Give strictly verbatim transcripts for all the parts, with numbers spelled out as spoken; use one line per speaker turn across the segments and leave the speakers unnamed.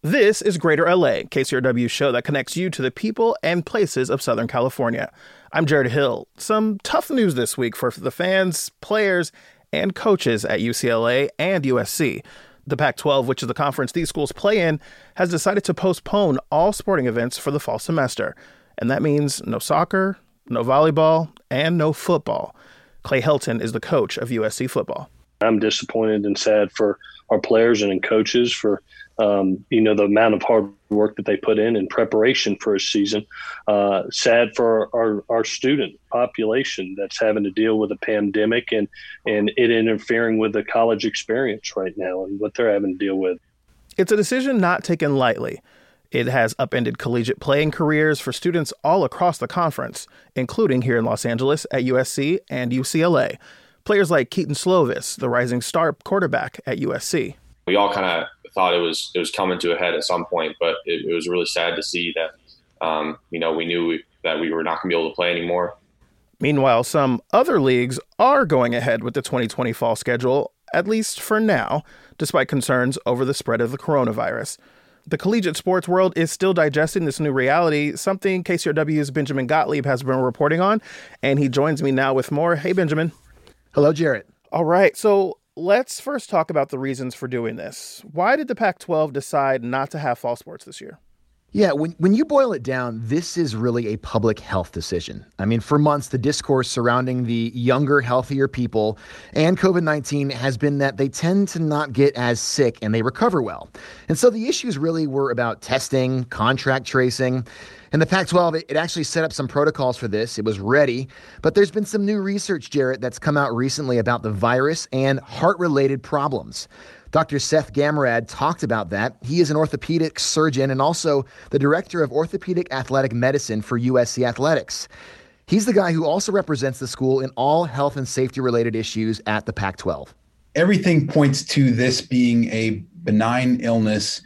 This is Greater L A, K C R W's show that connects you to the people and places of Southern California. I'm Jared Hill. Some tough news this week for the fans, players, and coaches at U C L A and U S C. The Pac twelve, which is the conference these schools play in, has decided to postpone all sporting events for the fall semester. And that means no soccer, no volleyball, and no football. Clay Helton is the coach of U S C football.
I'm disappointed and sad for our players and coaches for, um, you know, the amount of hard work that they put in in preparation for a season. Uh, sad for our, our student population that's having to deal with a pandemic and, and it interfering with the college experience right now and what they're having to deal with.
It's a decision not taken lightly. It has upended collegiate playing careers for students all across the conference, including here in Los Angeles at U S C and U C L A. Players like Keaton Slovis, the rising star quarterback at U S C.
We all kind of thought it was it was coming to a head at some point, but it, it was really sad to see that, um, you know, we knew we, that we were not going to be able to play anymore.
Meanwhile, some other leagues are going ahead with the twenty twenty fall schedule, at least for now, despite concerns over the spread of the coronavirus. The collegiate sports world is still digesting this new reality, something K C R W's Benjamin Gottlieb has been reporting on, and he joins me now with more. Hey, Benjamin.
Hello, Jarrett.
All right, so let's first talk about the reasons for doing this. Why did the Pac twelve decide not to have fall sports this year?
Yeah, when when you boil it down, this is really a public health decision. I mean, for months, the discourse surrounding the younger, healthier people and COVID nineteen has been that they tend to not get as sick and they recover well. And so the issues really were about testing, contract tracing. And the Pac twelve, it actually set up some protocols for this. It was ready. But there's been some new research, Jarrett, that's come out recently about the virus and heart-related problems. Doctor Seth Gamrad talked about that. He is an orthopedic surgeon and also the director of orthopedic athletic medicine for U S C Athletics. He's the guy who also represents the school in all health and safety-related issues at the Pac twelve.
Everything points to this being a benign illness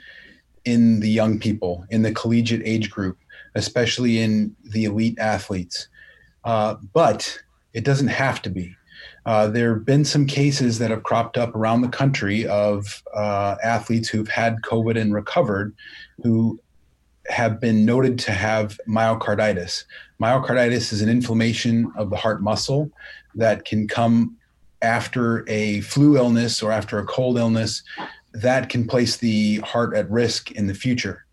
in the young people, in the collegiate age group, especially in the elite athletes. Uh, but it doesn't have to be. Uh, there have been some cases that have cropped up around the country of uh, athletes who've had COVID and recovered who have been noted to have myocarditis. Myocarditis is an inflammation of the heart muscle that can come after a flu illness or after a cold illness that can place the heart at risk in the future.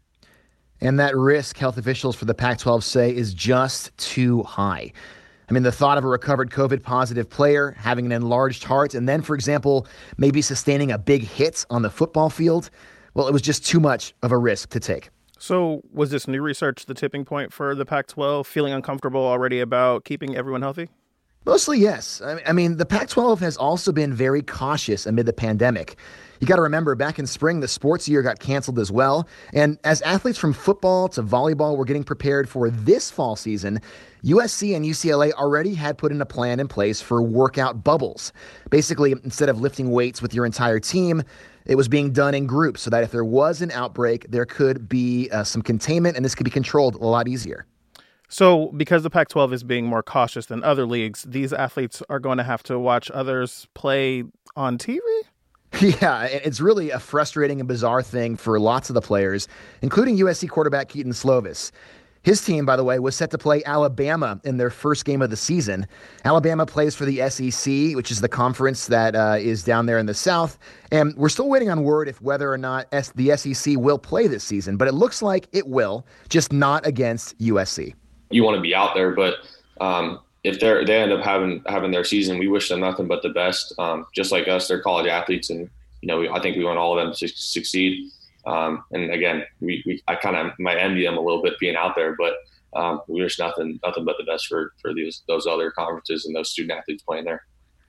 And that risk, health officials for the Pac twelve say, is just too high. I mean, the thought of a recovered COVID-positive player having an enlarged heart and then, for example, maybe sustaining a big hit on the football field, well, it was just too much of a risk to take.
So was this new research the tipping point for the Pac twelve, feeling uncomfortable already about keeping everyone healthy?
Mostly, yes. I mean, the Pac twelve has also been very cautious amid the pandemic. You got to remember, back in spring, the sports year got canceled as well. And as athletes from football to volleyball were getting prepared for this fall season, U S C and U C L A already had put in a plan in place for workout bubbles. Basically, instead of lifting weights with your entire team, it was being done in groups so that if there was an outbreak, there could be uh, some containment and this could be controlled a lot easier.
So because the Pac twelve is being more cautious than other leagues, these athletes are going to have to watch others play on T V?
Yeah, it's really a frustrating and bizarre thing for lots of the players, including U S C quarterback Keaton Slovis. His team, by the way, was set to play Alabama in their first game of the season. Alabama plays for the S E C, which is the conference that uh, is down there in the South. And we're still waiting on word if whether or not S- the S E C will play this season, but it looks like it will, just not against U S C.
You want to be out there, but um, if they they end up having having their season, we wish them nothing but the best. Um, just like us, they're college athletes, and you know, we, I think we want all of them to succeed. Um, and again, we, we I kind of might envy them a little bit being out there, but um, we wish nothing nothing but the best for for these those other conferences and those student athletes playing there.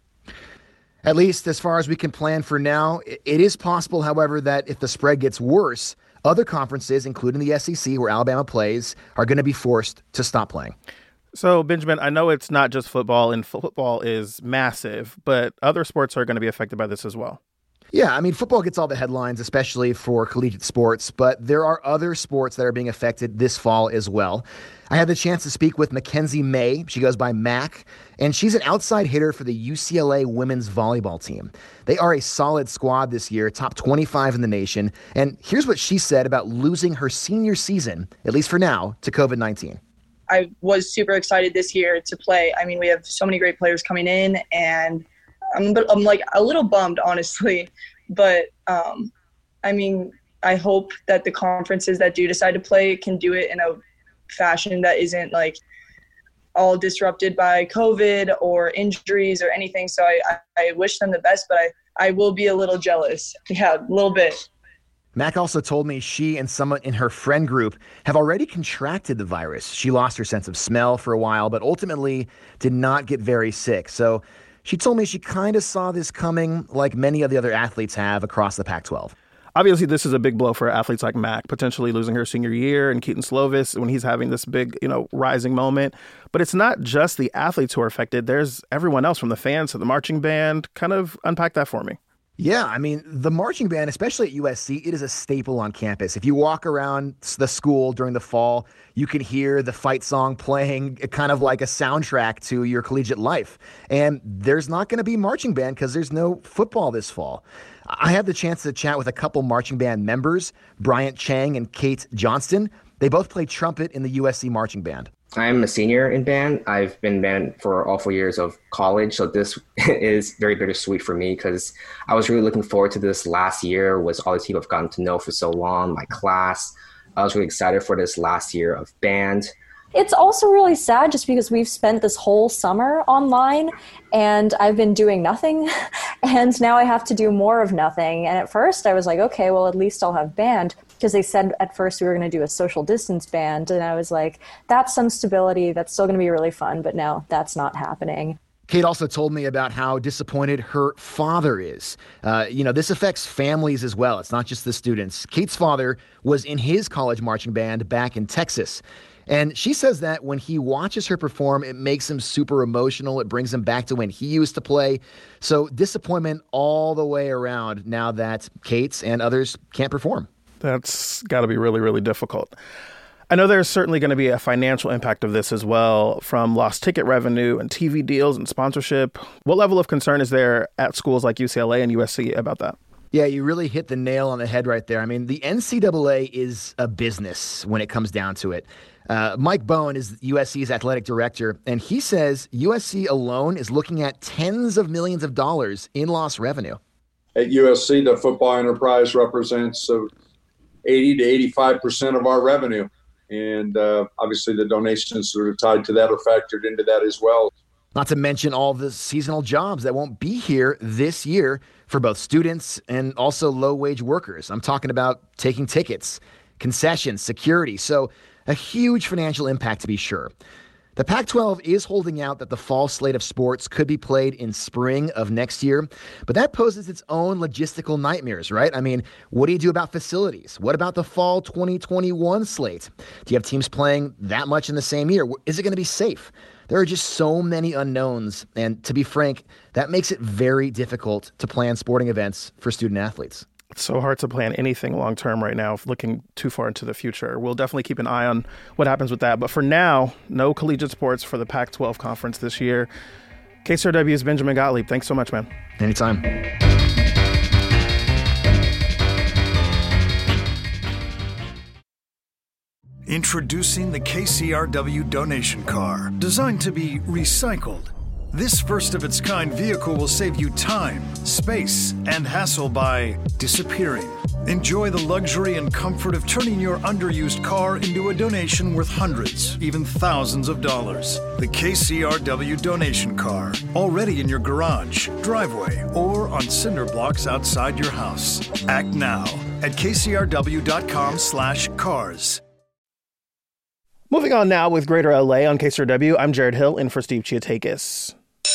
At least as far as we can plan for now. It is possible, however, that if the spread gets worse, other conferences, including the S E C, where Alabama plays, are going to be forced to stop playing.
So, Benjamin, I know it's not just football, and football is massive, but other sports are going to be affected by this as well.
Yeah, I mean, football gets all the headlines, especially for collegiate sports, but there are other sports that are being affected this fall as well. I had the chance to speak with Mackenzie May. She goes by Mac, and she's an outside hitter for the U C L A women's volleyball team. They are a solid squad this year, top twenty-five in the nation. And here's what she said about losing her senior season, at least for now, to covid nineteen.
I was super excited this year to play. I mean, we have so many great players coming in, and I'm, I'm like a little bummed, honestly. But, um, I mean, I hope that the conferences that do decide to play can do it in a fashion that isn't like all disrupted by COVID or injuries or anything. So I, I, I wish them the best, but I, I will be a little jealous. Yeah, a little bit.
Mac also told me she and someone in her friend group have already contracted the virus. She lost her sense of smell for a while, but ultimately did not get very sick. So she told me she kind of saw this coming like many of the other athletes have across the Pac twelve.
Obviously, this is a big blow for athletes like Mac, potentially losing her senior year, and Keaton Slovis when he's having this big, you know, rising moment. But it's not just the athletes who are affected. There's everyone else, from the fans to the marching band. Kind of unpack that for me.
Yeah, I mean, the marching band, especially at U S C, it is a staple on campus. If you walk around the school during the fall, you can hear the fight song playing kind of like a soundtrack to your collegiate life. And there's not going to be marching band because there's no football this fall. I had the chance to chat with a couple marching band members, Bryant Chang and Kate Johnston. They both play trumpet in the U S C marching band.
I'm a senior in band. I've been in band for all four years of college, so this is very bittersweet for me because I was really looking forward to this last year with all the people I've gotten to know for so long, my class. I was really excited for this last year of band.
It's also really sad just because we've spent this whole summer online and I've been doing nothing and now I have to do more of nothing. And at first I was like, okay, well, at least I'll have band, because they said at first we were going to do a social distance band. And I was like, that's some stability. That's still going to be really fun. But no, that's not happening.
Kate also told me about how disappointed her father is. Uh, you know, this affects families as well. It's not just the students. Kate's father was in his college marching band back in Texas. And she says that when he watches her perform, it makes him super emotional. It brings him back to when he used to play. So disappointment all the way around now that Kate's and others can't perform.
That's got to be really, really difficult. I know there's certainly going to be a financial impact of this as well, from lost ticket revenue and T V deals and sponsorship. What level of concern is there at schools like U C L A and U S C about that?
Yeah, you really hit the nail on the head right there. I mean, the N C double A is a business when it comes down to it. Uh, Mike Bohn is U S C's athletic director, and he says U S C alone is looking at tens of millions of dollars in lost revenue.
At U S C, the football enterprise represents uh, eighty to eighty-five percent of our revenue. And uh, obviously the donations that are tied to that are factored into that as well.
Not to mention all the seasonal jobs that won't be here this year for both students and also low-wage workers. I'm talking about taking tickets, concessions, security. So a huge financial impact to be sure. The Pac twelve is holding out that the fall slate of sports could be played in spring of next year, but that poses its own logistical nightmares, right? I mean, what do you do about facilities? What about the fall twenty twenty-one slate? Do you have teams playing that much in the same year? Is it going to be safe? There are just so many unknowns, and to be frank, that makes it very difficult to plan sporting events for student athletes.
It's so hard to plan anything long-term right now, looking too far into the future. We'll definitely keep an eye on what happens with that. But for now, no collegiate sports for the Pac twelve conference this year. K C R W's Benjamin Gottlieb, thanks so much, man.
Anytime.
Introducing the K C R W donation car, designed to be recycled. This first-of-its-kind vehicle will save you time, space, and hassle by disappearing. Enjoy the luxury and comfort of turning your underused car into a donation worth hundreds, even thousands of dollars. The K C R W donation car, already in your garage, driveway, or on cinder blocks outside your house. Act now at kcrw.com slash cars.
Moving on now with Greater L A on K C R W, I'm Jared Hill in for Steve Chiatakis.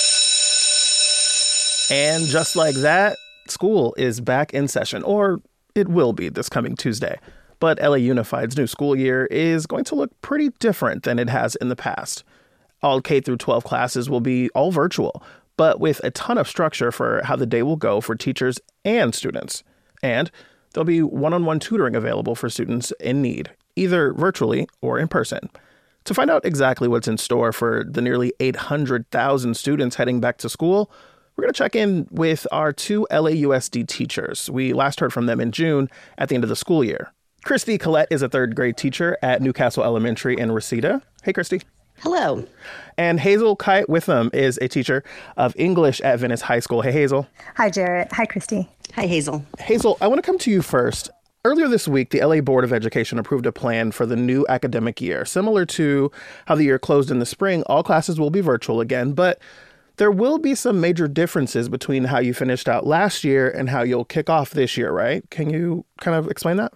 And just like that, school is back in session, or it will be this coming Tuesday. But L A Unified's new school year is going to look pretty different than it has in the past. All K through twelve classes will be all virtual, but with a ton of structure for how the day will go for teachers and students. And there'll be one-on-one tutoring available for students in need, either virtually or in person. To find out exactly what's in store for the nearly eight hundred thousand students heading back to school, we're going to check in with our two L A U S D teachers. We last heard from them in June at the end of the school year. Christy Collette is a third grade teacher at Newcastle Elementary in Reseda. Hey, Christy.
Hello.
And Hazel Kite Witham is a teacher of English at Venice High School. Hey, Hazel.
Hi, Jarrett. Hi, Christy.
Hi, Hazel.
Hazel, I want to come to you first. Earlier this week, the L A Board of Education approved a plan for the new academic year. Similar to how the year closed in the spring, all classes will be virtual again, but there will be some major differences between how you finished out last year and how you'll kick off this year, right? Can you kind of explain that?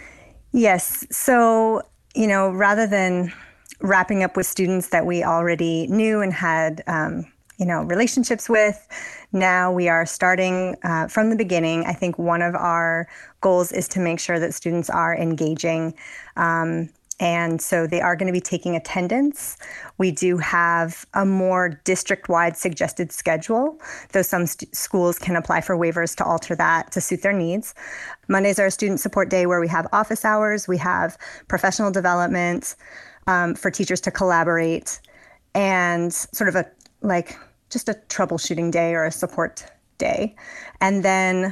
Yes. So, you know, rather than wrapping up with students that we already knew and had, um, you know, relationships with, now we are starting uh, from the beginning. I think one of our goals is to make sure that students are engaging. Um, and so they are going to be taking attendance. We do have a more district-wide suggested schedule, though some st- schools can apply for waivers to alter that to suit their needs. Mondays are a student support day where we have office hours, we have professional development um, for teachers to collaborate, and sort of a like just a troubleshooting day or a support day. And then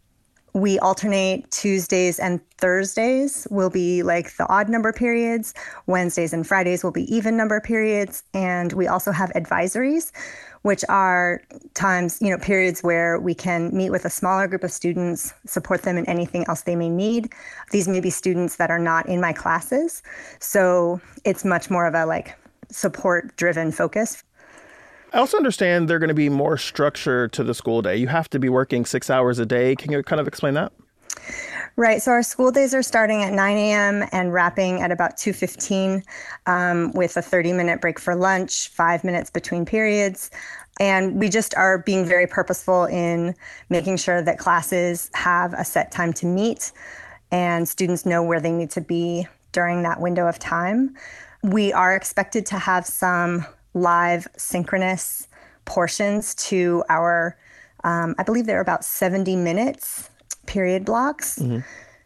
we alternate Tuesdays and Thursdays will be like the odd number periods. Wednesdays and Fridays will be even number periods. And we also have advisories, which are times, you know, periods where we can meet with a smaller group of students, support them in anything else they may need. These may be students that are not in my classes. So it's much more of a like support-driven focus.
I also understand there's going to be more structure to the school day. You have to be working six hours a day. Can you kind of explain that?
Right. So our school days are starting at nine a.m. and wrapping at about two fifteen um, with a thirty-minute break for lunch, five minutes between periods. And we just are being very purposeful in making sure that classes have a set time to meet and students know where they need to be during that window of time. We are expected to have some live synchronous portions to our, um, I believe they're about seventy minutes period blocks. Mm-hmm.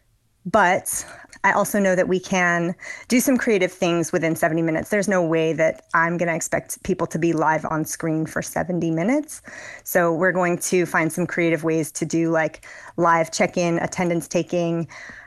But I also know that we can do some creative things within seventy minutes. There's no way that I'm going to expect people to be live on screen for seventy minutes. So we're going to find some creative ways to do like live check-in, attendance taking,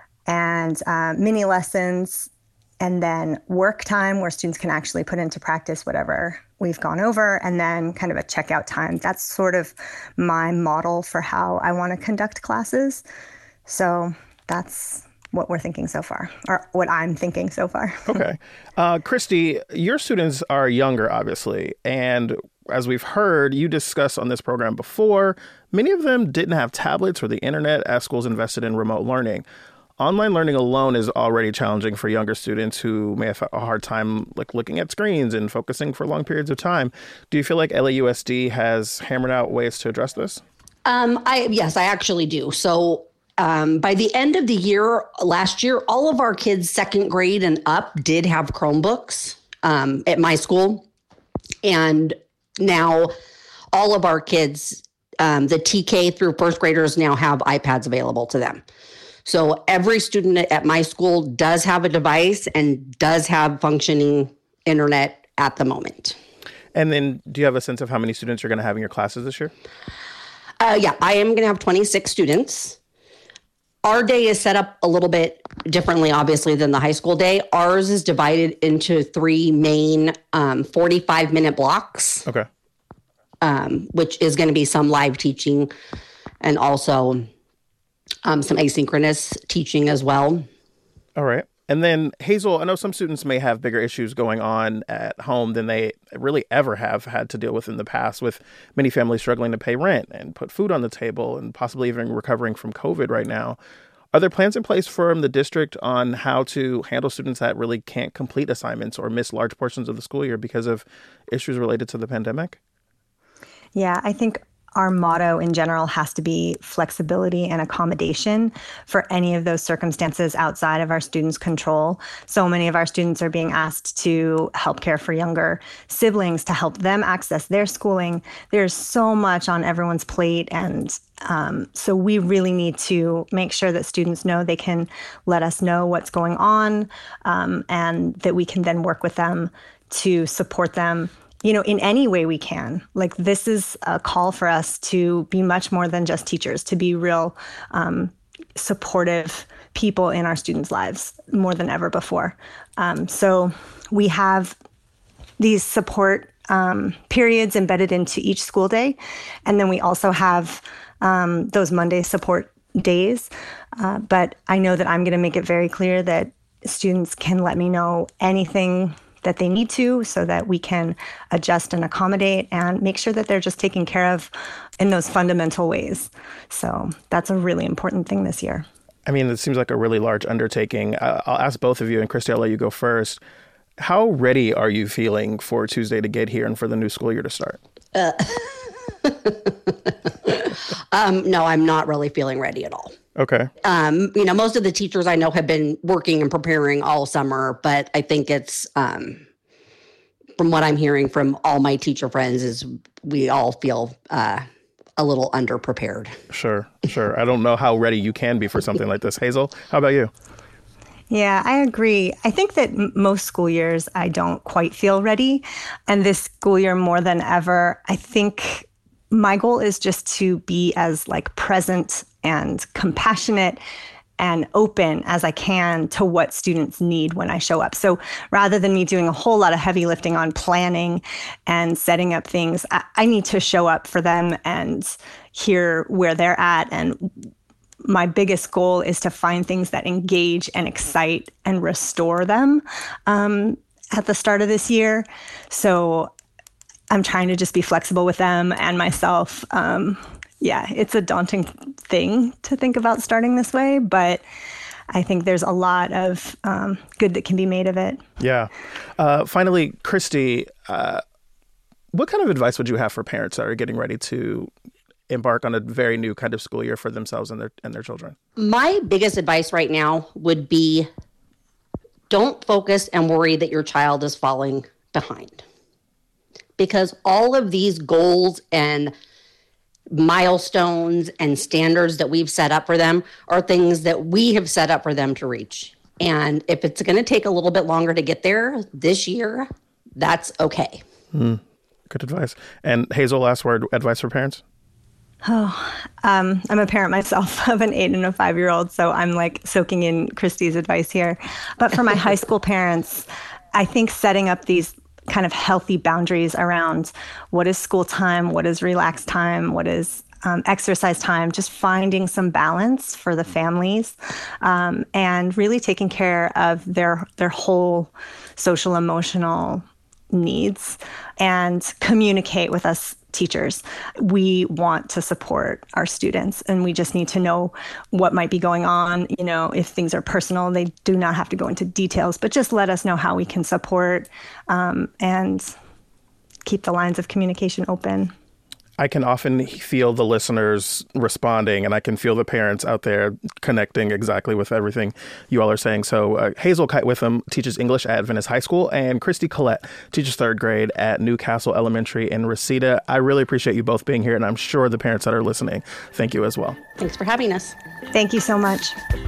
and uh, mini lessons. And then work time where students can actually put into practice whatever we've gone over, and then kind of a checkout time. That's sort of my model for how I want to conduct classes. So that's what we're thinking so far, or what I'm thinking so far.
Okay. Uh, Christy, your students are younger, obviously. And as we've heard, you discussed on this program before, many of them didn't have tablets or the internet as schools invested in remote learning. Online learning alone is already challenging for younger students who may have a hard time like looking at screens and focusing for long periods of time. Do you feel like L A U S D has hammered out ways to address this?
Um, I yes, I actually do. So um, by the end of the year, last year, all of our kids second grade and up did have Chromebooks um, at my school. And now all of our kids, um, the T K through first graders now have iPads available to them. So every student at my school does have a device and does have functioning internet at the moment.
And then do you have a sense of how many students you're going to have in your classes this year?
Uh, yeah, I am going to have twenty-six students. Our day is set up a little bit differently, obviously, than the high school day. Ours is divided into three main um, forty-five minute blocks.
Okay.
Um, which is going to be some live teaching and also Um, some asynchronous teaching as well.
All right. And then, Hazel, I know some students may have bigger issues going on at home than they really ever have had to deal with in the past, with many families struggling to pay rent and put food on the table and possibly even recovering from COVID right now. Are there plans in place from the district on how to handle students that really can't complete assignments or miss large portions of the school year because of issues related to the pandemic?
Yeah, I think our motto in general has to be flexibility and accommodation for any of those circumstances outside of our students' control. So many of our students are being asked to help care for younger siblings, to help them access their schooling. There's so much on everyone's plate. And um, so we really need to make sure that students know they can let us know what's going on, um, and that we can then work with them to support them, you know, in any way we can. Like, this is a call for us to be much more than just teachers, to be real um, supportive people in our students' lives more than ever before. Um, so we have these support um, periods embedded into each school day. And then we also have um, those Monday support days. Uh, but I know that I'm going to make it very clear that students can let me know anything that they need to, so that we can adjust and accommodate and make sure that they're just taken care of in those fundamental ways. So that's a really important thing this year.
I mean, it seems like a really large undertaking. I'll ask both of you, and Christy, I'll let you go first. How ready are you feeling for Tuesday to get here and for the new school year to start?
Uh, um, no, I'm not really feeling ready at all.
Okay.
Um, you know, most of the teachers I know have been working and preparing all summer, but I think it's, um, from what I'm hearing from all my teacher friends, is we all feel uh, a little underprepared.
Sure, sure. I don't know how ready you can be for something like this. Hazel, how about you?
Yeah, I agree. I think that m- most school years I don't quite feel ready. And this school year more than ever, I think my goal is just to be as like present and compassionate and open as I can to what students need when I show up. So rather than me doing a whole lot of heavy lifting on planning and setting up things, I, I need to show up for them and hear where they're at. And my biggest goal is to find things that engage and excite and restore them um, at the start of this year. So I'm trying to just be flexible with them and myself. Um, yeah, it's a daunting thing to think about starting this way, but I think there's a lot of um, good that can be made of it.
Yeah. Uh, finally, Christy, uh, what kind of advice would you have for parents that are getting ready to embark on a very new kind of school year for themselves and their and their children?
My biggest advice right now would be, don't focus and worry that your child is falling behind. Because all of these goals and milestones and standards that we've set up for them are things that we have set up for them to reach. And if it's going to take a little bit longer to get there this year, that's okay.
Mm, good advice. And Hazel, last word, advice for parents?
Oh, um, I'm a parent myself of an eight and a five-year-old, so I'm like soaking in Christy's advice here. But for my high school parents, I think setting up these kind of healthy boundaries around what is school time, what is relaxed time, what is um, exercise time, just finding some balance for the families, um, and really taking care of their their whole social emotional needs, and communicate with us teachers. We want to support our students, and we just need to know what might be going on. You know, if things are personal, they do not have to go into details, but just let us know how we can support um, and keep the lines of communication open.
I can often feel the listeners responding, and I can feel the parents out there connecting exactly with everything you all are saying. So uh, Hazel Kite-Witham teaches English at Venice High School, and Christy Collette teaches third grade at Newcastle Elementary in Reseda. I really appreciate you both being here, and I'm sure the parents that are listening, thank you as well.
Thanks for having us.
Thank you so much.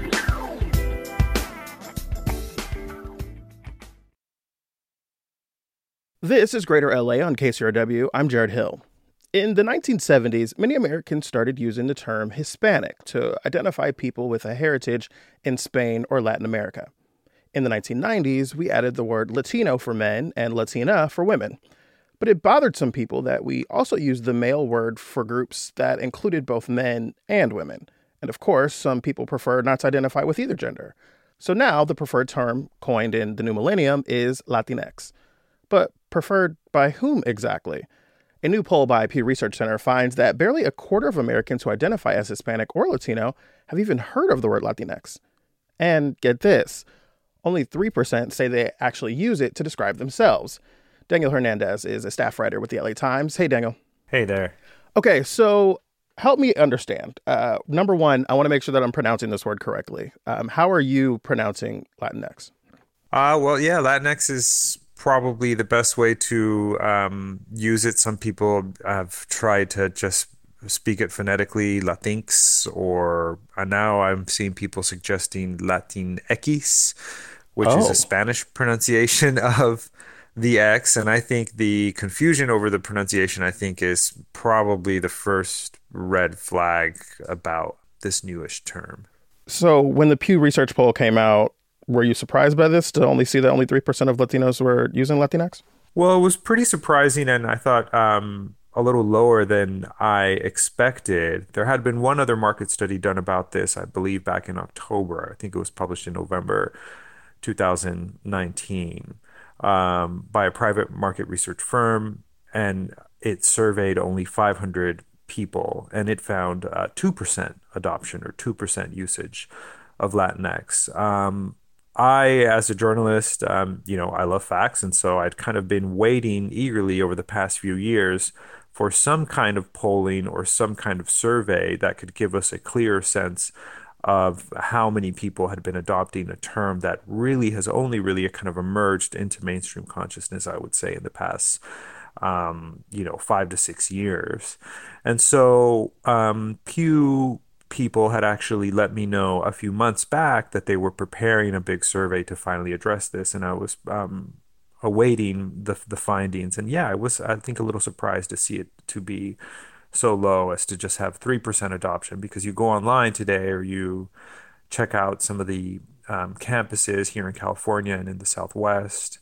This is Greater L A on K C R W. I'm Jared Hill. In the nineteen seventies, many Americans started using the term Hispanic to identify people with a heritage in Spain or Latin America. In the nineteen nineties, we added the word Latino for men and Latina for women. But it bothered some people that we also used the male word for groups that included both men and women. And of course, some people prefer not to identify with either gender. So now the preferred term coined in the new millennium is Latinx. But preferred by whom exactly? A new poll by Pew Research Center finds that barely a quarter of Americans who identify as Hispanic or Latino have even heard of the word Latinx. And get this, only three percent say they actually use it to describe themselves. Daniel Hernandez is a staff writer with the L A Times. Hey, Daniel.
Hey there.
Okay, so help me understand. Uh, number one, I want to make sure that I'm pronouncing this word correctly. Um, how are you pronouncing Latinx?
Uh, well, yeah, Latinx is probably the best way to um, use it. Some people have tried to just speak it phonetically, Latinx, or uh, now I'm seeing people suggesting Latinx, which
Oh.
is a Spanish pronunciation of the X. And I think the confusion over the pronunciation, I think, is probably the first red flag about this newish term.
So when the Pew Research poll came out, were you surprised by this to only see that only three percent of Latinos were using Latinx?
Well, it was pretty surprising, and I thought um, a little lower than I expected. There had been one other market study done about this, I believe, back in October. I think it was published in November two thousand nineteen um, by a private market research firm, and it surveyed only five hundred people, and it found uh, two percent adoption or two percent usage of Latinx. Um, I, as a journalist, um, you know, I love facts, and so I'd kind of been waiting eagerly over the past few years for some kind of polling or some kind of survey that could give us a clearer sense of how many people had been adopting a term that really has only really kind of emerged into mainstream consciousness, I would say, in the past, um, you know, five to six years. And so um, Pew people had actually let me know a few months back that they were preparing a big survey to finally address this, and I was um, awaiting the the findings. And yeah, I was, I think, a little surprised to see it to be so low as to just have three percent adoption, because you go online today or you check out some of the um, campuses here in California and in the Southwest,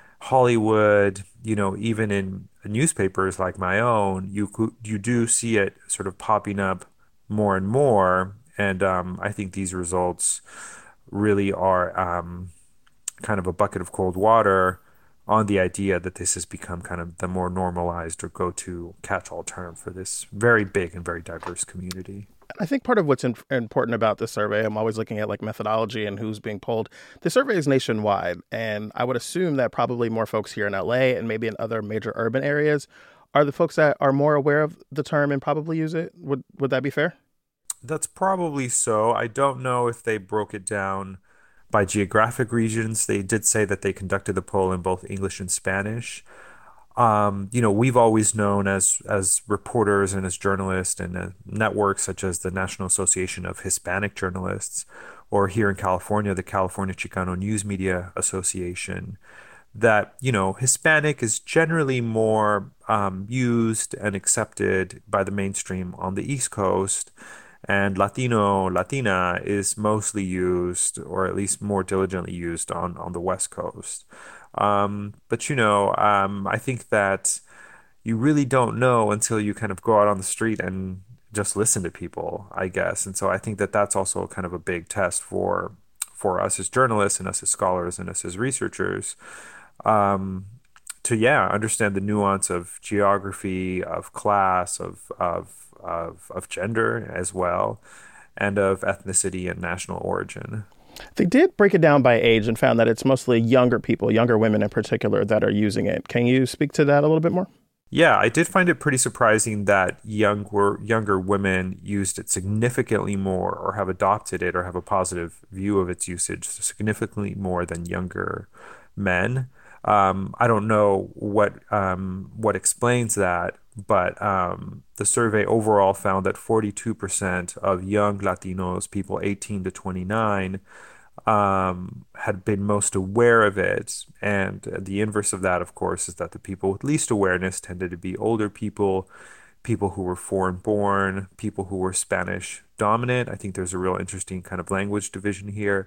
Hollywood, you know, even in newspapers like my own, you cou- you do see it sort of popping up more and more. And um, I think these results really are um, kind of a bucket of cold water on the idea that this has become kind of the more normalized or go-to catch-all term for this very big and very diverse community.
I think part of what's in, important about this survey, I'm always looking at like methodology and who's being polled. The survey is nationwide, and I would assume that probably more folks here in L A and maybe in other major urban areas are the folks that are more aware of the term and probably use it. Would would that be fair?
That's probably so. I don't know if they broke it down by geographic regions. They did say that they conducted the poll in both English and Spanish. Um, you know, we've always known as as reporters and as journalists and uh, networks such as the National Association of Hispanic Journalists, or here in California, the California Chicano News Media Association, that, you know, Hispanic is generally more um, used and accepted by the mainstream on the East Coast, and Latino, Latina is mostly used, or at least more diligently used, on, on the West Coast. Um, but, you know, um, I think that you really don't know until you kind of go out on the street and just listen to people, I guess. And so I think that that's also kind of a big test for for us as journalists and us as scholars and us as researchers, um, to, yeah, understand the nuance of geography, of class, of, of, of, of gender as well, and of ethnicity and national origin.
They did break it down by age and found that it's mostly younger people, younger women in particular, that are using it. Can you speak to that a little bit more?
Yeah, I did find it pretty surprising that younger younger women used it significantly more, or have adopted it, or have a positive view of its usage significantly more than younger men. Um, I don't know what um, what explains that, but um, the survey overall found that forty-two percent of young Latinos, people eighteen to twenty-nine, um, had been most aware of it. And the inverse of that, of course, is that the people with least awareness tended to be older people, people who were foreign born, people who were Spanish dominant. I think there's a real interesting kind of language division here.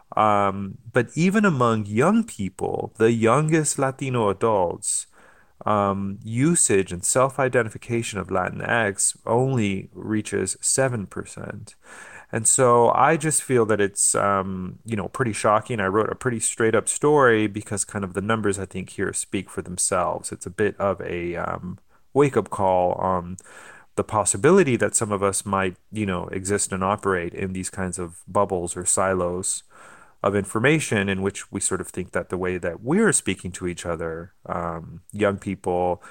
Um, but even among young people, the youngest Latino adults, um, usage and self-identification of Latinx only reaches seven percent. And so I just feel that it's, um, you know, pretty shocking. I wrote a pretty straight up story because kind of the numbers, I think, here speak for themselves. It's a bit of a um, wake up call on the possibility that some of us might, you know, exist and operate in these kinds of bubbles or silos of information, in which we sort of think that the way that we're speaking to each other, um, young people,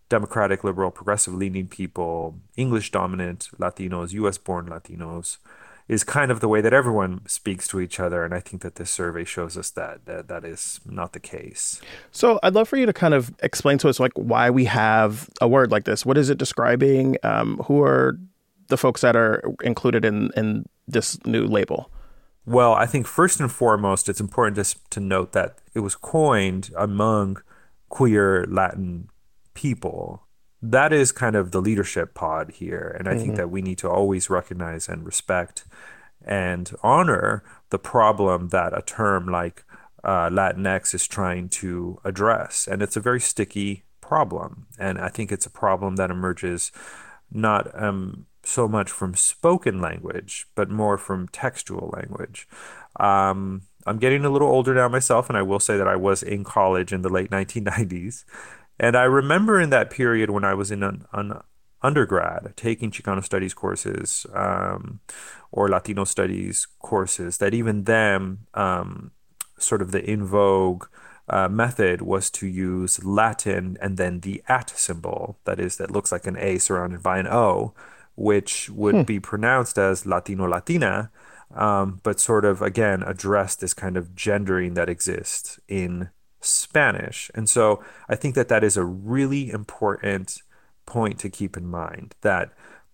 democratic, liberal, progressive leaning people, English dominant Latinos, U S born Latinos, is kind of the way that everyone speaks to each other. And I think that this survey shows us that that, that is not the case.
So I'd love for you to kind of explain to us like why we have a word like this. What is it describing? Um, who are the folks that are included in, in this new label?
Well, I think first and foremost, it's important to, to note that it was coined among queer Latin people. That is kind of the leadership pod here. And I mm-hmm. think that we need to always recognize and respect and honor the problem that a term like uh, Latinx is trying to address. And it's a very sticky problem. And I think it's a problem that emerges not um, so much from spoken language, but more from textual language. Um, I'm getting a little older now myself, and I will say that I was in college in the late nineteen nineties. And I remember in that period when I was in an, an undergrad taking Chicano studies courses um, or Latino studies courses, that even then, um, sort of the in vogue uh, method was to use Latin and then the at symbol, that is, that looks like an A surrounded by an O, which would hmm. be pronounced as Latino, Latina, um, but sort of, again, address this kind of gendering that exists in Spanish. And so I think that that is a really important point to keep in mind, that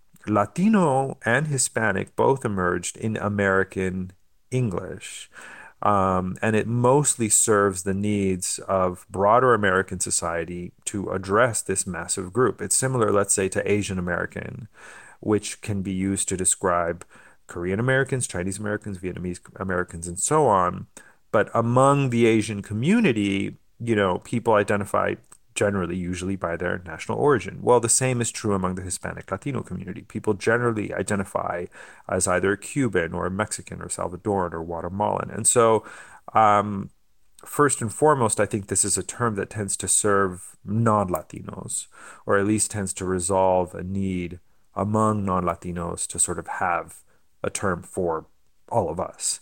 Latino and Hispanic both emerged in American English. Um, and it mostly serves the needs of broader American society to address this massive group. It's similar, let's say, to Asian American, which can be used to describe Korean Americans, Chinese Americans, Vietnamese Americans, and so on. But among the Asian community, you know, people identify generally, usually by their national origin. Well, the same is true among the Hispanic Latino community. People generally identify as either a Cuban or a Mexican or Salvadoran or Guatemalan. And so, um, first and foremost, I think this is a term that tends to serve non-Latinos, or at least tends to resolve a need among non-Latinos to sort of have a term for all of us.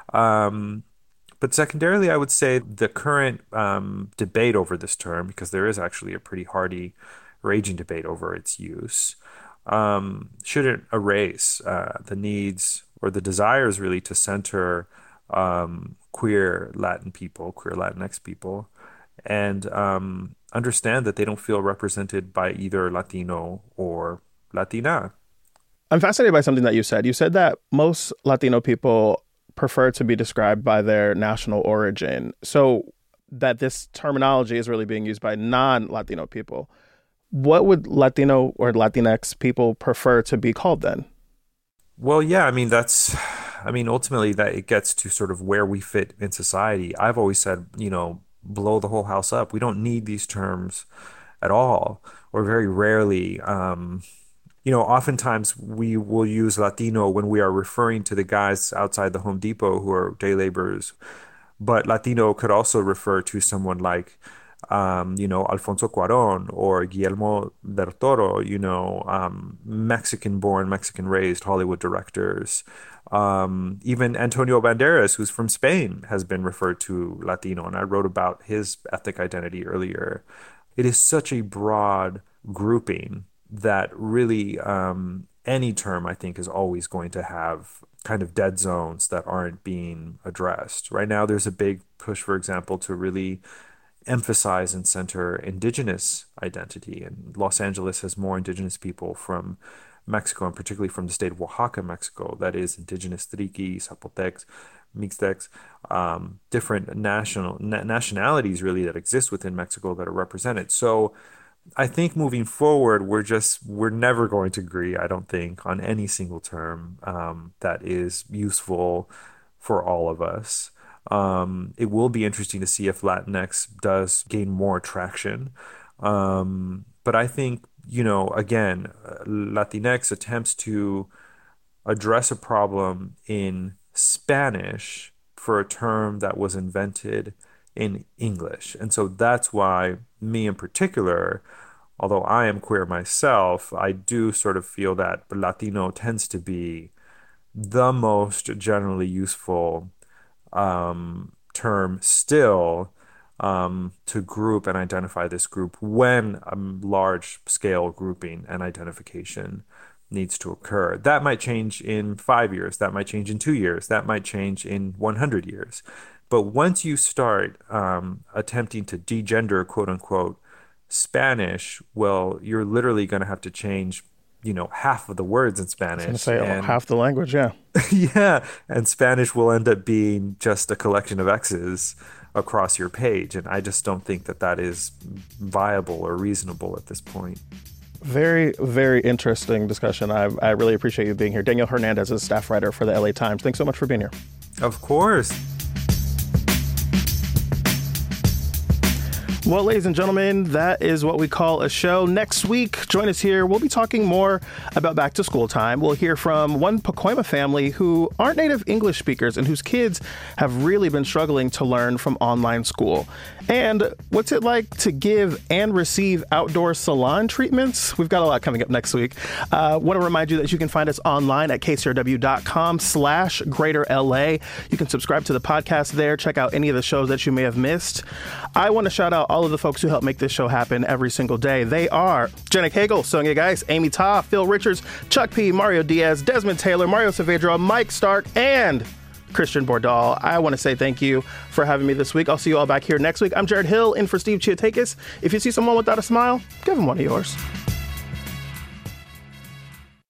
Um, But secondarily, I would say the current um, debate over this term, because there is actually a pretty hearty, raging debate over its use, um, shouldn't erase uh, the needs or the desires really to center um, queer Latin people, queer Latinx people, and um, understand that they don't feel represented by either Latino or Latina.
I'm fascinated by something that you said. You said that most Latino people prefer to be described by their national origin. So that this terminology is really being used by non-Latino people. What would Latino or Latinx people prefer to be called then?
Well, yeah, I mean, that's, I mean, ultimately that it gets to sort of where we fit in society. I've always said, you know, blow the whole house up. We don't need these terms at all, or very rarely. Um, You know, oftentimes we will use Latino when we are referring to the guys outside the Home Depot who are day laborers. But Latino could also refer to someone like, um, you know, Alfonso Cuarón or Guillermo del Toro, you know, um, Mexican-born, Mexican-raised Hollywood directors. Um, even Antonio Banderas, who's from Spain, has been referred to Latino. And I wrote about his ethnic identity earlier. It is such a broad grouping that really um, any term, I think, is always going to have kind of dead zones that aren't being addressed. Right now, there's a big push, for example, to really emphasize and center indigenous identity. And Los Angeles has more indigenous people from Mexico, and particularly from the state of Oaxaca, Mexico, that is indigenous Triqui, Zapotecs, Mixtecs, um, different national na- nationalities really that exist within Mexico that are represented. So I think moving forward, we're just, we're never going to agree, I don't think, on any single term um, that is useful for all of us. Um, it will be interesting to see if Latinx does gain more traction. Um, but I think, you know, again, Latinx attempts to address a problem in Spanish for a term that was invented in English. And so that's why me in particular, although I am queer myself, I do sort of feel that Latino tends to be the most generally useful um, term still, um, to group and identify this group when a large scale grouping and identification needs to occur. That might change in five years. That might change in two years. That might change in one hundred years. But once you start um, attempting to degender, quote unquote, Spanish, well, you're literally going to have to change, you know, half of the words in Spanish.
I was going to say
and,
half the language, yeah.
yeah. And Spanish will end up being just a collection of X's across your page. And I just don't think that that is viable or reasonable at this point.
Very, very interesting discussion. I, I really appreciate you being here. Daniel Hernandez is a staff writer for the L A Times. Thanks so much for being here.
Of course.
Well, ladies and gentlemen, that is what we call a show. Next week, join us here. We'll be talking more about back to school time. We'll hear from one Pacoima family who aren't native English speakers and whose kids have really been struggling to learn from online school. And what's it like to give and receive outdoor salon treatments? We've got a lot coming up next week. I uh, want to remind you that you can find us online at kcrw.com slash greater LA. You can subscribe to the podcast there. Check out any of the shows that you may have missed. I want to shout out all of the folks who help make this show happen every single day. They are Jenna Cagle, Sonia Geis, Amy Ta, Phil Richards, Chuck P, Mario Diaz, Desmond Taylor, Mario Saavedra, Mike Stark, and Christian Bordahl. I want to say thank you for having me this week. I'll see you all back here next week. I'm Jared Hill in for Steve Chiatakis. If you see someone without a smile, give them one of yours.